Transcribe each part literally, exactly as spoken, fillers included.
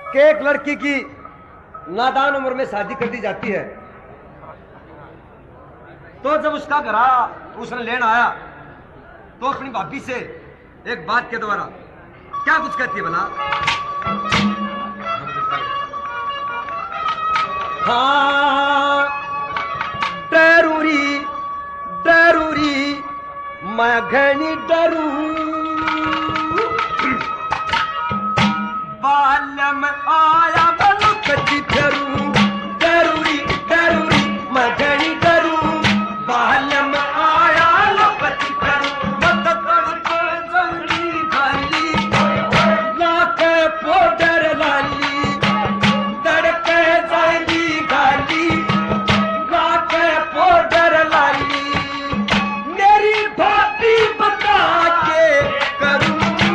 कि एक लड़की की नादान उम्र में शादी कर दी जाती है। तो जब उसका घरा उसने लेने आया तो अपनी भाभी से एक बात के द्वारा क्या कुछ कहती है भला? हाँ डरूरी डरूरी मैं घनी डरू बालम आया बलू कच्ची डरू डरूरी डरूरी मैं घनी डरू बालम आया लो कच्ची डरू मत करके जंगली गाली लाके पोडर लाली तड़के जाएगी गाली लाके पोडर लाली मेरी भाभी बता के करूं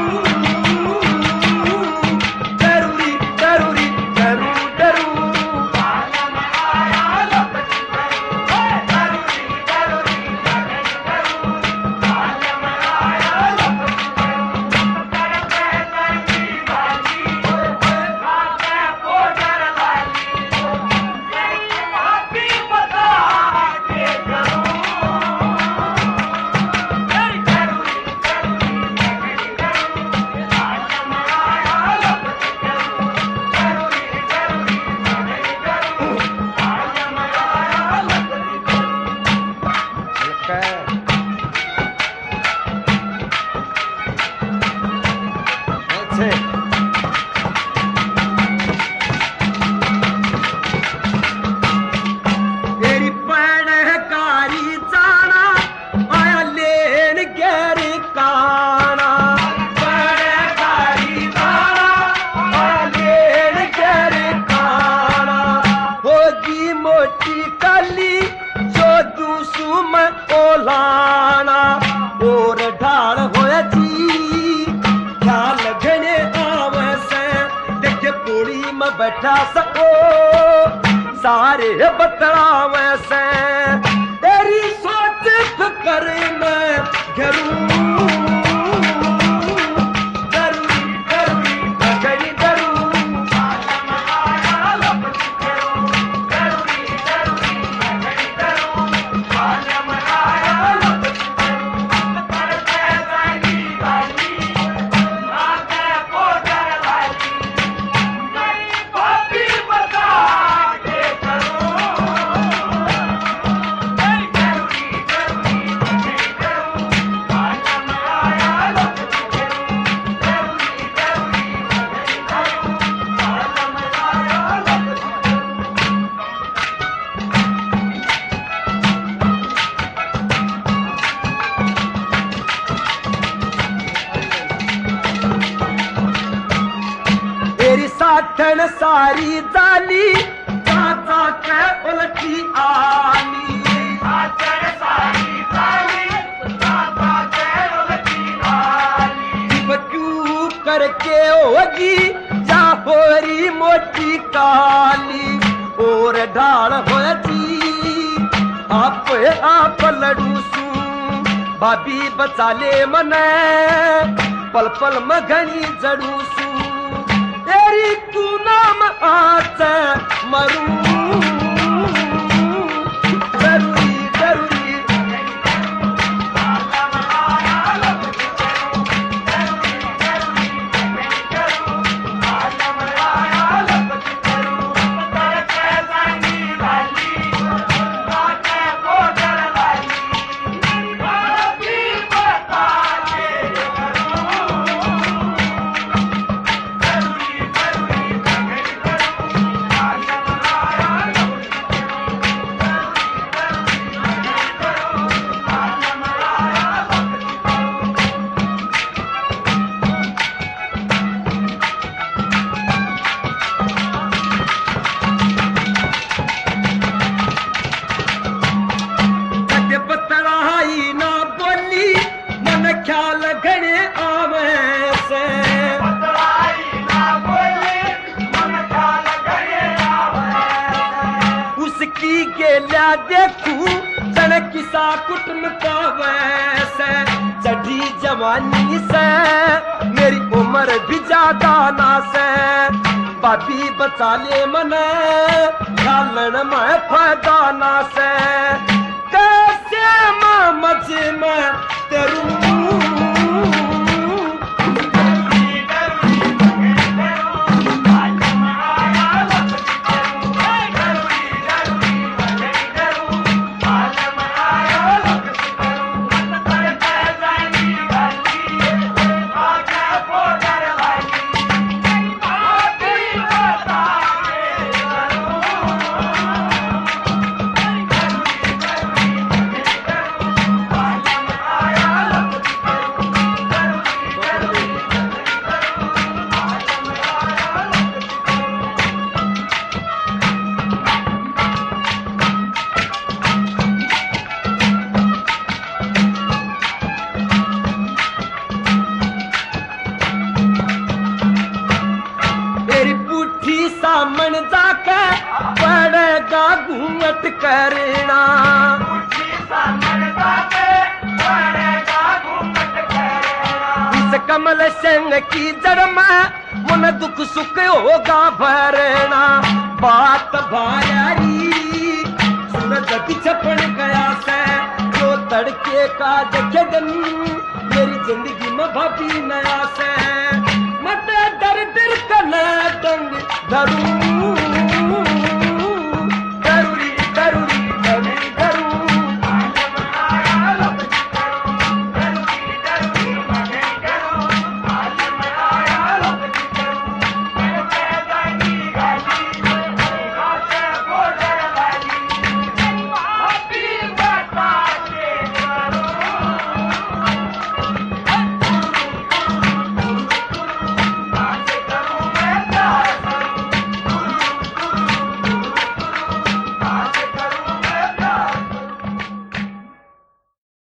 और ढाल होया जी ख्याल घने आवे से देखे पूरी में बैठा सको सारे बतलावे से तेरी सोच फिक्र में घरू साथन सारी दाली चाचा के उलटी आली साथन सारी दाली चाचा के उलटी आली क्यों करके होगी जा होरी मोटी काली और ढाल होती आप आप लड़ू सू भाभी बचा ले मने पल पल में घनी जड़ू सू तेरी तू नाम आता मरू जरूरी जरूरी देखू जन किसा कुटुम का वैसे चढ़ी जवानी से मेरी उम्र भी ज्यादा ना से भाभी बचा ले मने गालन में फायदा ना से कैसे मच में तेरू सामन जाके पड़ेगा घूंघट करना इस कमल सिंह की जड़ में मन दुख सुख होगा भरना बात भारी सूरज छपन गया से जो तड़के का जगन मेरी जिंदगी में भाभी नया से